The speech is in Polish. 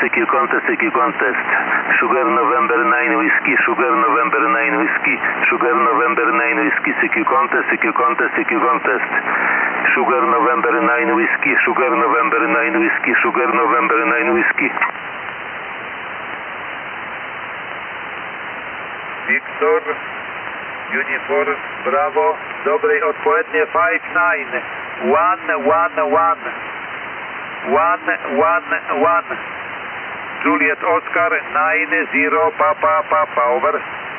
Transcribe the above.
CQ contest. Sugar November 9 whiskey, Sugar November 9 whiskey, Sugar November 9 whiskey, CQ contest, CQ contest, CQ contest. Sugar November 9 whiskey, Sugar November 9 whiskey, Sugar November 9 whiskey. Victor, Uniform, Bravo, dobrej odpowiednie 5-9, 1-1-1, 1-1-1, Juliet Oscar, 9-0, Papa, over.